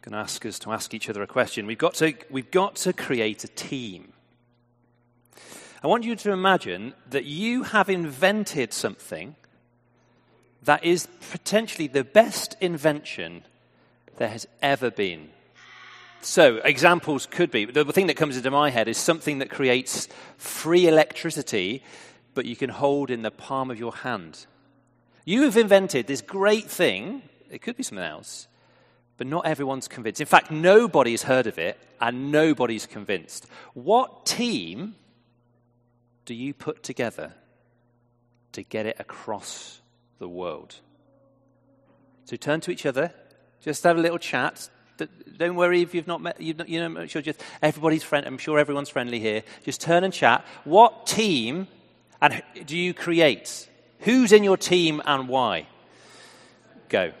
going to ask us to ask each other a question. We've got to create a team. I want you to imagine that you have invented something that is potentially the best invention there has ever been. So, examples could be, the thing that comes into my head is something that creates free electricity, but you can hold in the palm of your hand. You have invented this great thing, it could be something else, but not everyone's convinced. In fact, nobody's heard of it, and nobody's convinced. What team do you put together to get it across the world? So turn to each other, just have a little chat. Don't worry if you've not met, make sure just everybody's friend. I'm sure everyone's friendly here. Just turn and chat. What team and do you create? Who's in your team and why? Go.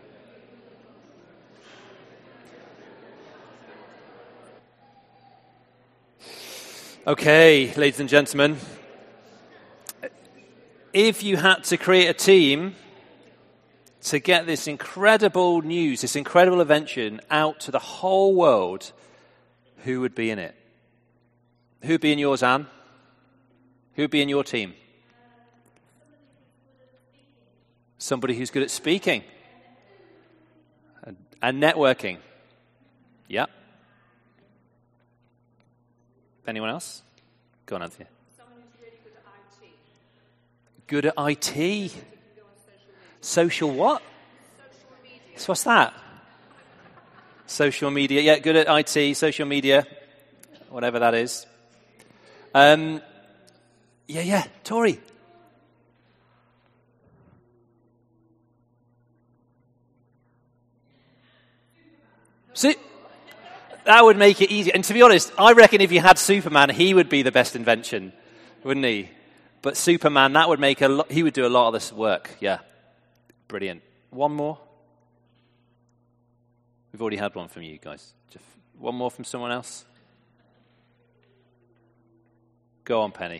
Okay, ladies and gentlemen, if you had to create a team to get this incredible news, this incredible invention out to the whole world, who would be in it? Who would be in yours, Anne? Who would be in your team? Somebody who's good at speaking and networking. Yeah. Anyone else? Go on, Anthea. Someone who's really good at IT. Good at IT. Social what? Social media. So what's that? Social media. Yeah, good at IT, social media, whatever that is. Tori. See, that would make it easier. And to be honest, I reckon if you had Superman, he would be the best invention, wouldn't he? But Superman, that would make he would do a lot of this work. Yeah. Brilliant. One more? We've already had one from you guys. Just one more from someone else? Go on, Penny.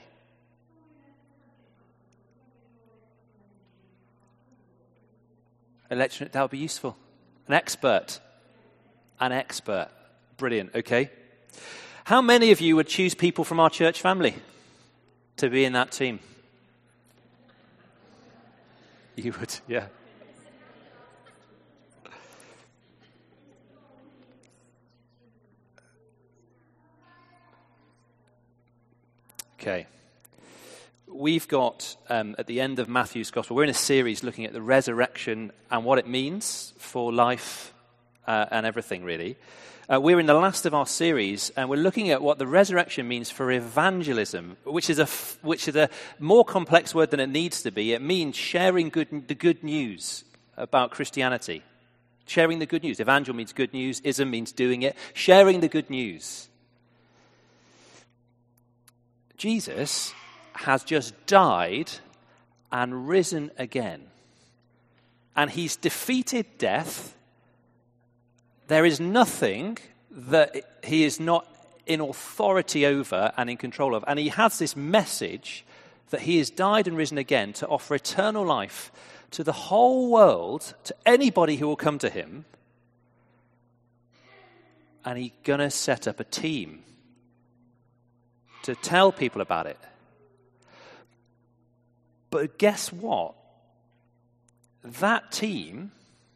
That would be useful. An expert. Brilliant. Okay. How many of you would choose people from our church family to be in that team? You would, yeah. Okay. We've got, at the end of Matthew's Gospel, we're in a series looking at the resurrection and what it means for life and everything, really. We're in the last of our series, and we're looking at what the resurrection means for evangelism, which is a more complex word than it needs to be. It means sharing the good news about Christianity. Sharing the good news. Evangel means good news. Ism means doing it. Sharing the good news. Jesus has just died and risen again. And he's defeated death. There is nothing that he is not in authority over and in control of. And he has this message that he has died and risen again to offer eternal life to the whole world, to anybody who will come to him. And he's going to set up a team to tell people about it. But guess what? That team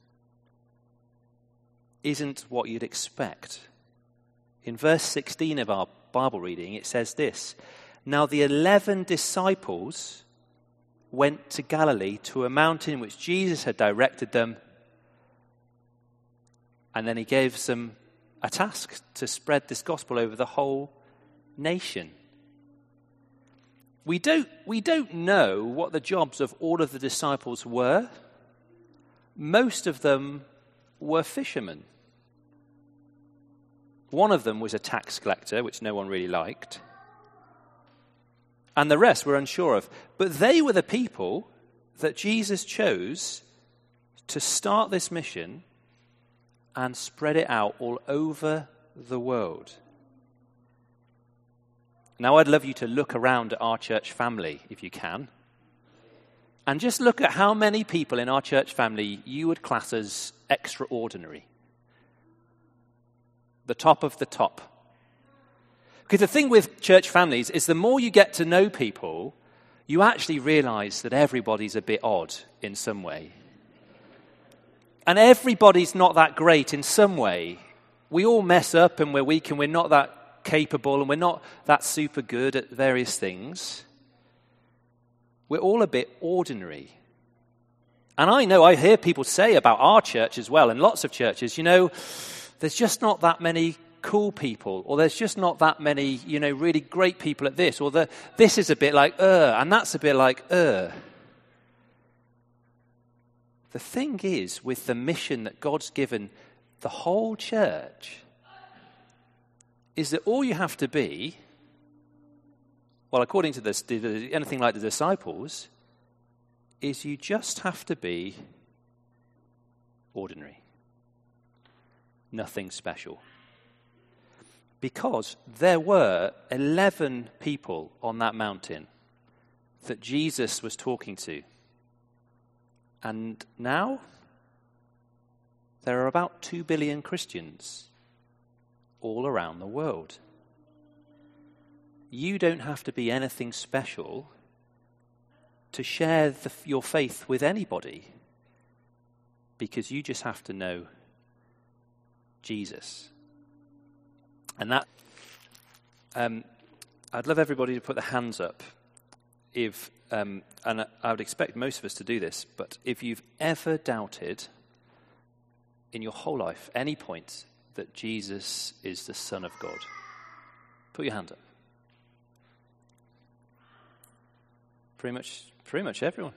isn't what you'd expect. In verse 16 of our Bible reading, it says this: Now the 11 disciples went to Galilee, to a mountain which Jesus had directed them, and then he gave them a task to spread this gospel over the whole nation. We don't know what the jobs of all of the disciples were. Most of them were fishermen. One of them was a tax collector, which no one really liked. And the rest were unsure of. But they were the people that Jesus chose to start this mission and spread it out all over the world. Now, I'd love you to look around at our church family, if you can, and just look at how many people in our church family you would class as extraordinary. the top of the top. Because the thing with church families is the more you get to know people, you actually realize that everybody's a bit odd in some way. And everybody's not that great in some way. We all mess up and we're weak and we're not that capable and we're not that super good at various things. We're all a bit ordinary. And I hear people say about our church as well, and lots of churches, there's just not that many cool people, or there's just not that many, really great people at this, or this is a bit like, and that's a bit like, The thing is, with the mission that God's given the whole church, is that all you have to be, well, according to this, anything like the disciples, is you just have to be ordinary. Nothing special. Because there were 11 people on that mountain that Jesus was talking to. And now there are about 2 billion Christians all around the world. You don't have to be anything special to share your faith with anybody, because you just have to know Jesus. And that, I'd love everybody to put their hands up if, and I would expect most of us to do this, but if you've ever doubted in your whole life, any point, that Jesus is the Son of God, put your hand up. Pretty much everyone.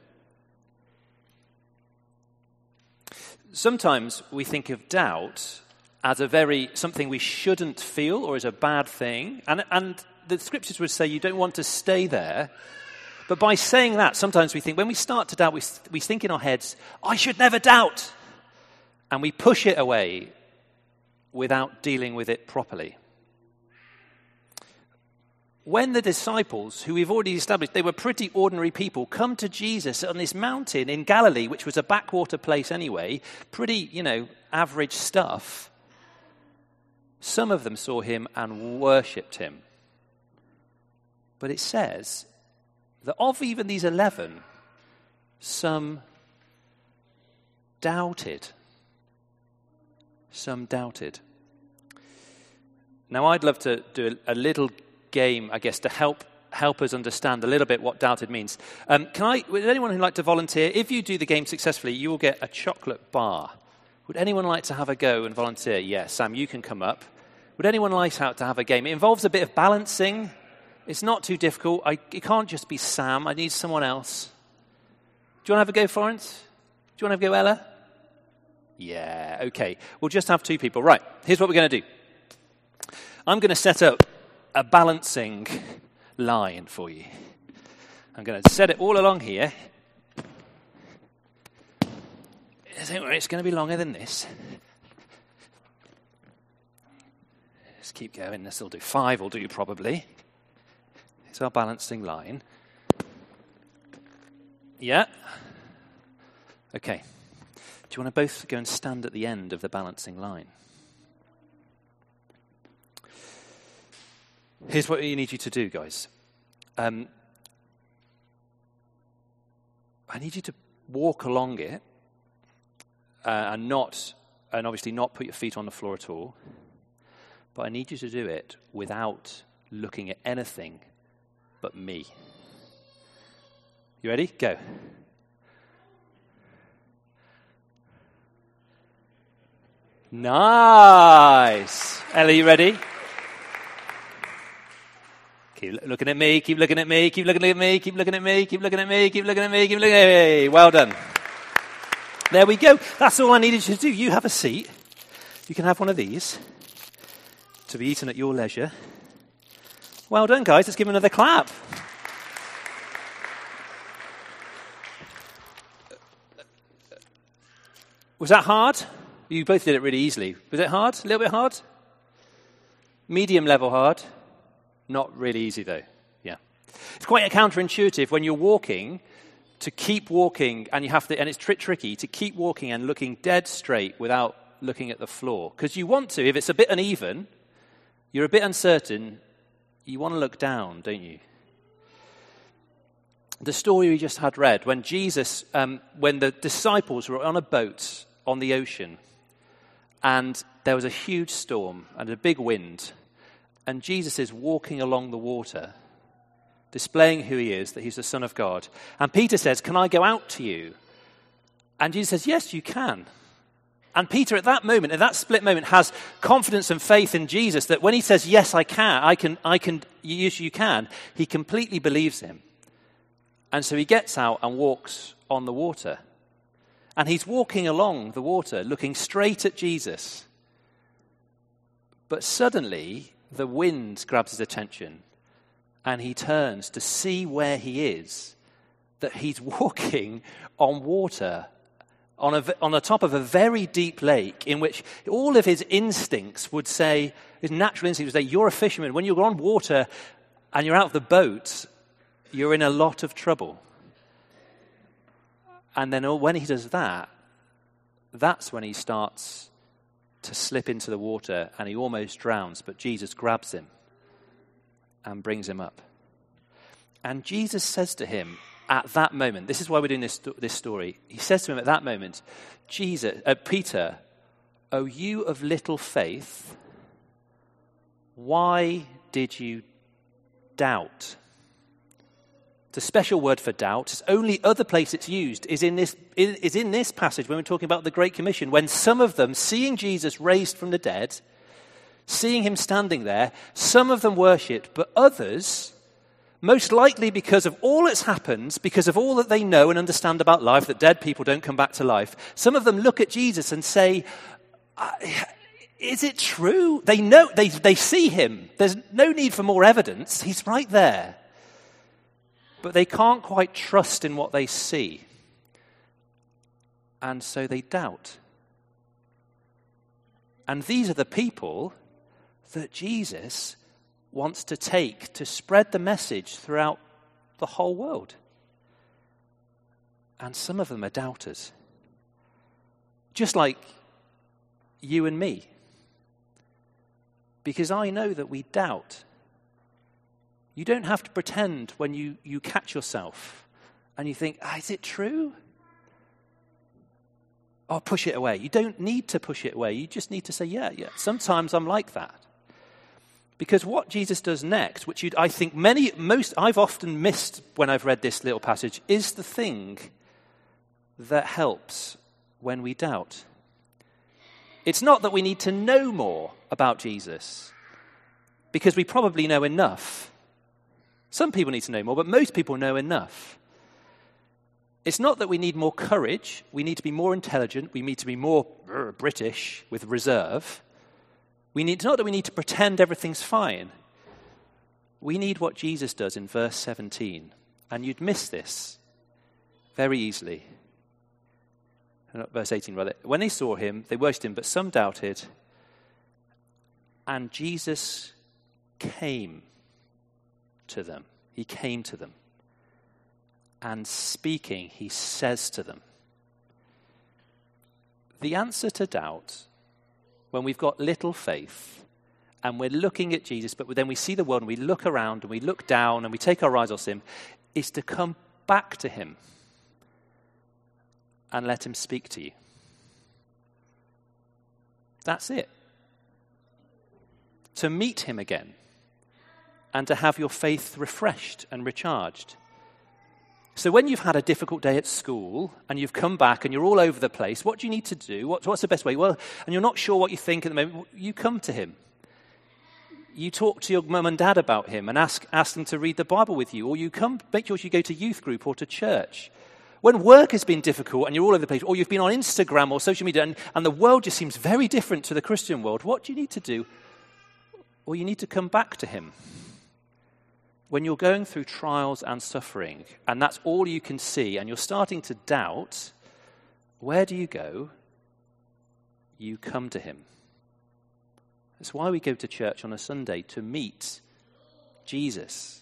Sometimes we think of doubt as something we shouldn't feel or as a bad thing. And the scriptures would say you don't want to stay there. But by saying that, sometimes we think, when we start to doubt, we think in our heads, I should never doubt. And we push it away without dealing with it properly. When the disciples, who we've already established, they were pretty ordinary people, come to Jesus on this mountain in Galilee, which was a backwater place anyway, pretty, average stuff, some of them saw him and worshipped him. But it says that of even these 11, some doubted. Some doubted. Now, I'd love to do a little game, I guess, to help us understand a little bit what doubted means. Would anyone who'd like to volunteer? If you do the game successfully, you will get a chocolate bar. Would anyone like to have a go and volunteer? Yes, Sam, you can come up. Would anyone like to have a game? It involves a bit of balancing. It's not too difficult. It can't just be Sam. I need someone else. Do you want to have a go, Florence? Do you want to have a go, Ella? Yeah, okay. We'll just have 2 people. Right, here's what we're going to do. I'm going to set up a balancing line for you. I'm going to set it all along here. Don't worry, it's going to be longer than this. Let's keep going. This will do. 5 will do probably. It's our balancing line. Yeah. Okay. Do you want to both go and stand at the end of the balancing line? Here's what I need you to do, guys. I need you to walk along it and obviously not put your feet on the floor at all. But I need you to do it without looking at anything but me. You ready? Go. Nice. Ellie, you ready? Keep looking at me, keep looking at me, keep looking at me, keep looking at me, keep looking at me, keep looking at me, keep looking at me. Well done. There we go. That's all I needed you to do. You have a seat. You can have one of these to be eaten at your leisure. Well done, guys. Let's give them another clap. Was that hard? You both did it really easily. Was it hard? A little bit hard? Medium level hard? Not really easy, though. Yeah. It's quite counterintuitive when you're walking to keep walking, and it's tricky to keep walking and looking dead straight without looking at the floor. Because you want to, if it's a bit uneven, you're a bit uncertain, you want to look down, don't you? The story we just had read, when Jesus, when the disciples were on a boat on the ocean, and there was a huge storm and a big wind, and Jesus is walking along the water, displaying who he is, that he's the Son of God. And Peter says, "Can I go out to you?" And Jesus says, "Yes, you can." And Peter at that moment, at that split moment, has confidence and faith in Jesus that when he says, "Yes, I can, yes, you can," he completely believes him. And so he gets out and walks on the water. And he's walking along the water, looking straight at Jesus. But suddenly, the wind grabs his attention, and he turns to see where he is, that he's walking on water, on the top of a very deep lake, in which all of his instincts would say, his natural instincts would say, you're a fisherman. When you're on water and you're out of the boat, you're in a lot of trouble. And then when he does that, that's when he starts to slip into the water and he almost drowns, but Jesus grabs him and brings him up. And Jesus says to him at that moment, this is why we're doing this story, he says to him at that moment, Peter, "O you of little faith, why did you doubt?" It's a special word for doubt. It's only other place it's used is in this passage when we're talking about the Great Commission, when some of them, seeing Jesus raised from the dead, seeing him standing there, some of them worshipped, but others, most likely because of all that's happened, because of all that they know and understand about life, that dead people don't come back to life, some of them look at Jesus and say, is it true? They know, they see him. There's no need for more evidence. He's right there. But they can't quite trust in what they see. And so they doubt. And these are the people that Jesus wants to take to spread the message throughout the whole world. And some of them are doubters. Just like you and me. Because I know that we doubt. You don't have to pretend when you catch yourself and you think, is it true? Or push it away. You don't need to push it away. You just need to say, yeah. Sometimes I'm like that. Because what Jesus does next, which I think I've often missed when I've read this little passage, is the thing that helps when we doubt. It's not that we need to know more about Jesus, because we probably know enough. Some people need to know more, but most people know enough. It's not that we need more courage. We need to be more intelligent. We need to be more British with reserve. It's not that we need to pretend everything's fine. We need what Jesus does in verse 17. And you'd miss this very easily. Verse 18, rather. When they saw him, they worshipped him, but some doubted. And Jesus came to them. He came to them. And speaking, he says to them. The answer to doubt, when we've got little faith and we're looking at Jesus, but then we see the world and we look around and we look down and we take our eyes off him, is to come back to him and let him speak to you. That's it. To meet him again and to have your faith refreshed and recharged. So when you've had a difficult day at school and you've come back and you're all over the place, what do you need to do? What's the best way? Well, and you're not sure what you think at the moment, you come to him. You talk to your mum and dad about him and ask them to read the Bible with you, or make sure you go to youth group or to church. When work has been difficult and you're all over the place, or you've been on Instagram or social media and the world just seems very different to the Christian world, what do you need to do? Well, you need to come back to him. When you're going through trials and suffering, and that's all you can see, and you're starting to doubt, where do you go? You come to him. That's why we go to church on a Sunday, to meet Jesus.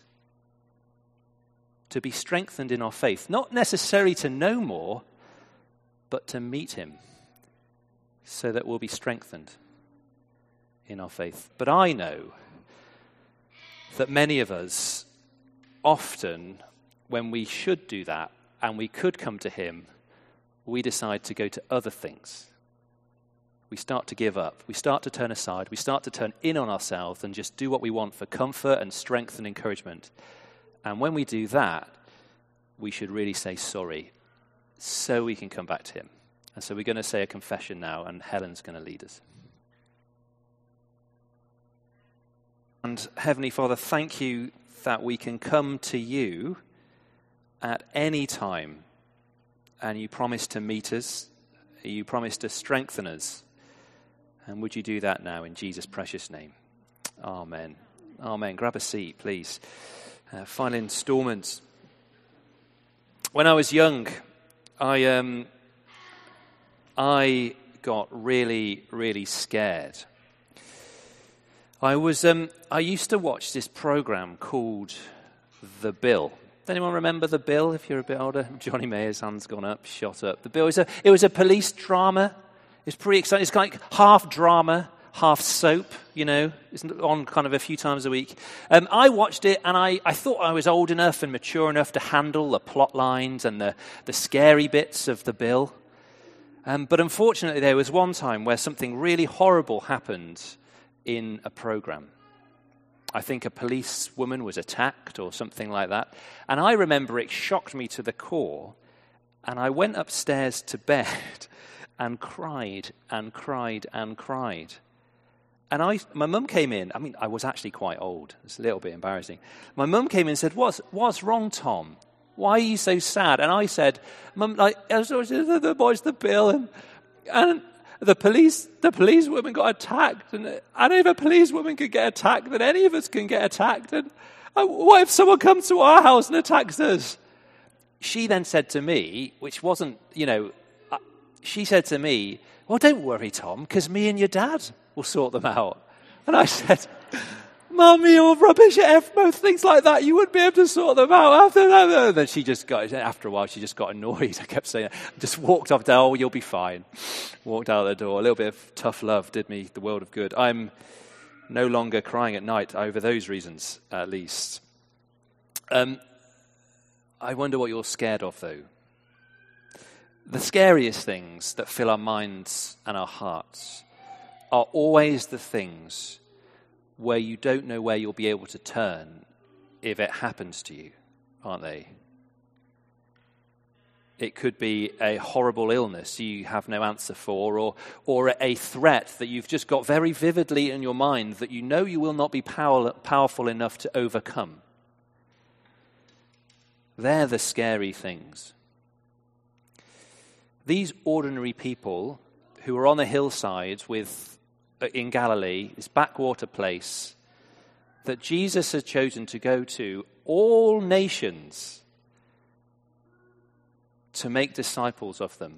To be strengthened in our faith. Not necessarily to know more, but to meet him. so that we'll be strengthened in our faith. But I know that many of us often, when we should do that and we could come to him, we decide to go to other things. We start to give up. We start to turn aside. We start to turn in on ourselves and just do what we want for comfort and strength and encouragement. And when we do that, we should really say sorry so we can come back to him. And so we're going to say a confession now, and Helen's going to lead us. And Heavenly Father, thank you that we can come to you at any time. And you promise to meet us. You promise to strengthen us. And would you do that now in Jesus' precious name? Amen. Amen. Grab a seat, please. Final installment. When I was young, I got really, really scared. I used to watch this program called The Bill. Does anyone remember The Bill? If you're a bit older, Johnny Mayer's hand's gone up, shot up. The Bill it was a police drama. It's pretty exciting. It's like half drama, half soap. It's on kind of a few times a week. I watched it, and I thought I was old enough and mature enough to handle the plot lines and the scary bits of The Bill. But unfortunately, there was one time where something really horrible happened in a program. I think a policewoman was attacked or something like that. And I remember it shocked me to the core. And I went upstairs to bed and cried and cried and cried. And my mum came in. I mean, I was actually quite old. It's a little bit embarrassing. My mum came in and said, What's wrong, Tom? Why are you so sad? And I said, Mum, the boys, The Bill, and the policewoman got attacked. And if a policewoman could get attacked, then any of us can get attacked. And what if someone comes to our house and attacks us? She then said to me, which wasn't, she said to me, well, don't worry, Tom, because me and your dad will sort them out. And I said, Mum, you're rubbish at most things like that. You wouldn't be able to sort them out after that. And then after a while, she just got annoyed. I kept saying, just walked off, oh, you'll be fine. Walked out the door. A little bit of tough love did me the world of good. I'm no longer crying at night over those reasons, at least. I wonder what you're scared of, though. The scariest things that fill our minds and our hearts are always the things where you don't know where you'll be able to turn if it happens to you, aren't they? It could be a horrible illness you have no answer for, or a threat that you've just got very vividly in your mind that you know you will not be powerful enough to overcome. They're the scary things. These ordinary people who are on the hillside in Galilee, this backwater place that Jesus had chosen to go to, all nations, to make disciples of them.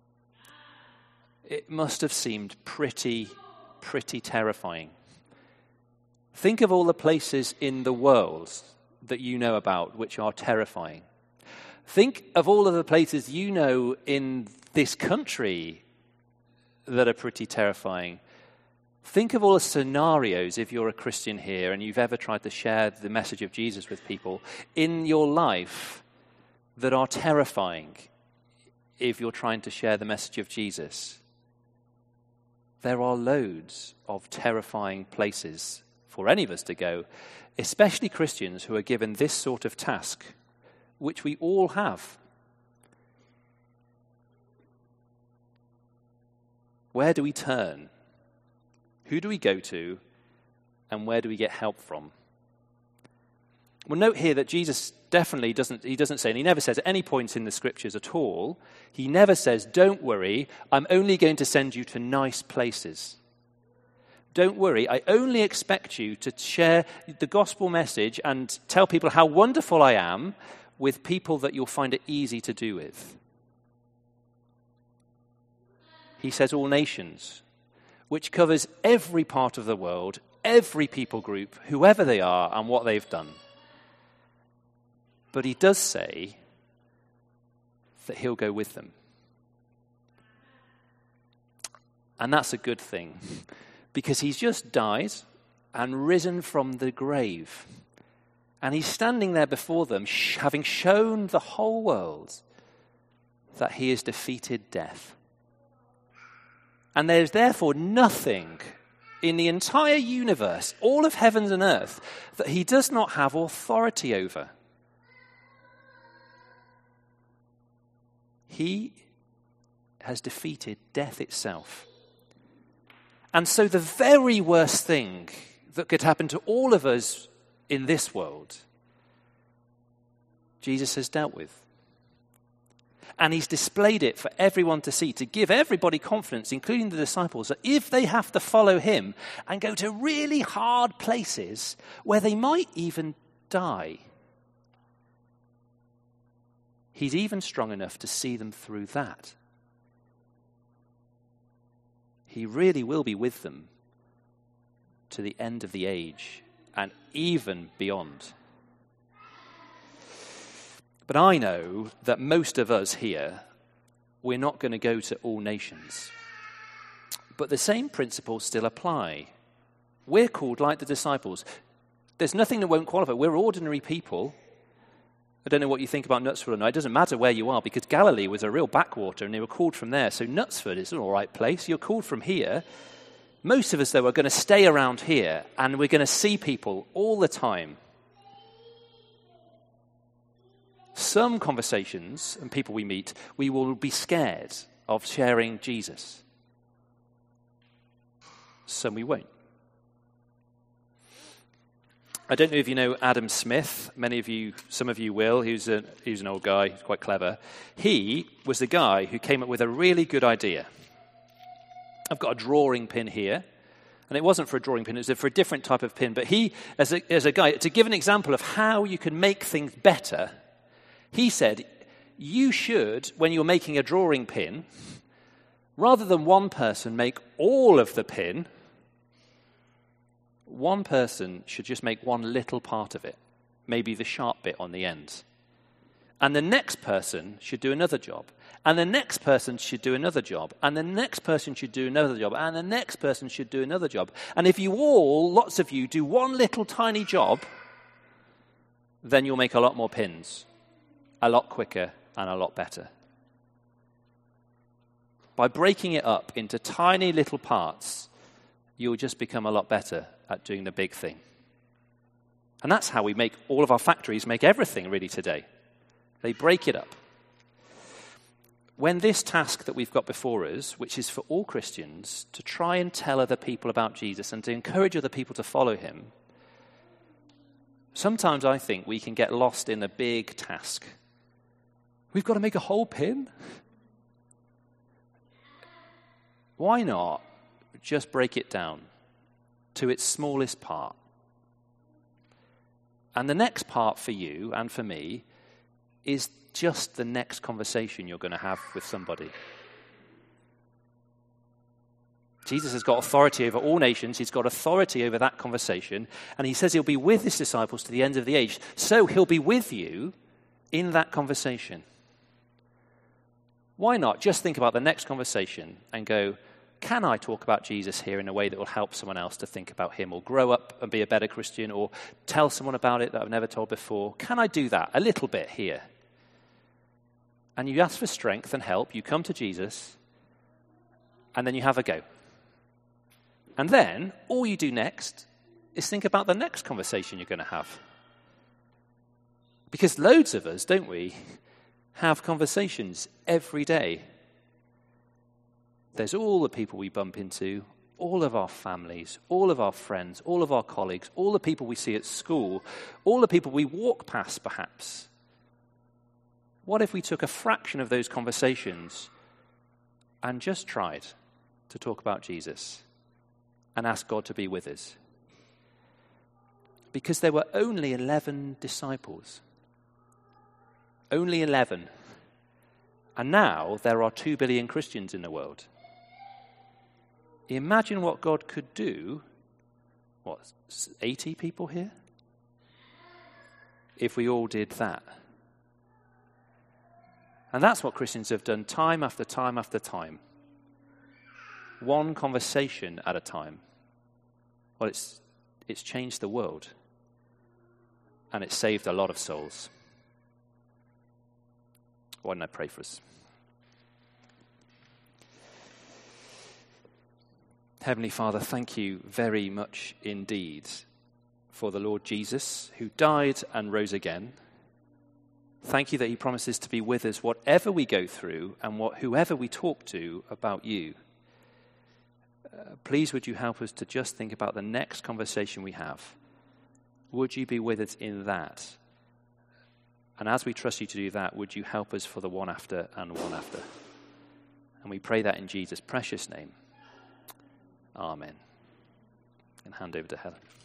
It must have seemed pretty terrifying. Think of all the places in the world that you know about which are terrifying. Think of all of the places you know in this country that are pretty terrifying. Think of all the scenarios, if you're a Christian here and you've ever tried to share the message of Jesus with people in your life that are terrifying if you're trying to share the message of Jesus. There are loads of terrifying places for any of us to go, especially Christians who are given this sort of task, which we all have. Where do we turn? Who do we go to? And where do we get help from? Well, note here that Jesus definitely doesn't say, and he never says at any point in the scriptures at all, he never says, don't worry, I'm only going to send you to nice places. Don't worry, I only expect you to share the gospel message and tell people how wonderful I am with people that you'll find it easy to do with. He says all nations, which covers every part of the world, every people group, whoever they are and what they've done. But he does say that he'll go with them. And that's a good thing, because he's just died and risen from the grave. And he's standing there before them, having shown the whole world that he has defeated death. And there's therefore nothing in the entire universe, all of heavens and earth, that he does not have authority over. He has defeated death itself. And so the very worst thing that could happen to all of us in this world, Jesus has dealt with. And he's displayed it for everyone to see, to give everybody confidence, including the disciples, that if they have to follow him and go to really hard places where they might even die, he's even strong enough to see them through that. He really will be with them to the end of the age and even beyond. But I know that most of us here, we're not going to go to all nations. But the same principles still apply. We're called like the disciples. There's nothing that won't qualify. We're ordinary people. I don't know what you think about Knutsford or not. It doesn't matter where you are, because Galilee was a real backwater and they were called from there. So Knutsford is an all right place. You're called from here. Most of us, though, are going to stay around here and we're going to see people all the time. Some conversations and people we meet, we will be scared of sharing Jesus. Some we won't. I don't know if you know Adam Smith. Some of you will. He's an old guy. He's quite clever. He was the guy who came up with a really good idea. I've got a drawing pin here. And it wasn't for a drawing pin, it was for a different type of pin. But he, as a guy, to give an example of how you can make things better, he said, you should, when you're making a drawing pin, rather than one person make all of the pin, one person should just make one little part of it, maybe the sharp bit on the end. And the next person should do another job. And the next person should do another job. And the next person should do another job. And the next person should do another job. And if you all, lots of you, do one little tiny job, then you'll make a lot more pins, a lot quicker and a lot better. By breaking it up into tiny little parts, you'll just become a lot better at doing the big thing. And that's how we make all of our factories make everything really today. They break it up. When this task that we've got before us, which is for all Christians, to try and tell other people about Jesus and to encourage other people to follow him, sometimes I think we can get lost in the big task. We've got to make a whole pin? Why not just break it down to its smallest part? And the next part for you and for me is just the next conversation you're going to have with somebody. Jesus has got authority over all nations. He's got authority over that conversation. And he says he'll be with his disciples to the end of the age. So he'll be with you in that conversation. Why not just think about the next conversation and go, can I talk about Jesus here in a way that will help someone else to think about him, or grow up and be a better Christian, or tell someone about it that I've never told before? Can I do that a little bit here? And you ask for strength and help. You come to Jesus, and then you have a go. And then all you do next is think about the next conversation you're going to have. Because loads of us, don't we, have conversations every day. There's all the people we bump into, all of our families, all of our friends, all of our colleagues, all the people we see at school, all the people we walk past perhaps. What if we took a fraction of those conversations and just tried to talk about Jesus and ask God to be with us? Because there were only 11 disciples. Only 11. And now there are 2 billion Christians in the world. Imagine what God could do, 80 people here? If we all did that. And that's what Christians have done time after time after time. one conversation at a time, well, it's changed the world. And it's saved a lot of souls. Why don't I pray for us? Heavenly Father, thank you very much indeed for the Lord Jesus, who died and rose again. Thank you that he promises to be with us whatever we go through and whoever we talk to about you. Please would you help us to just think about the next conversation we have. Would you be with us in that? And as we trust you to do that, would you help us for the one after and one after? And we pray that in Jesus' precious name. Amen. And hand over to Helen.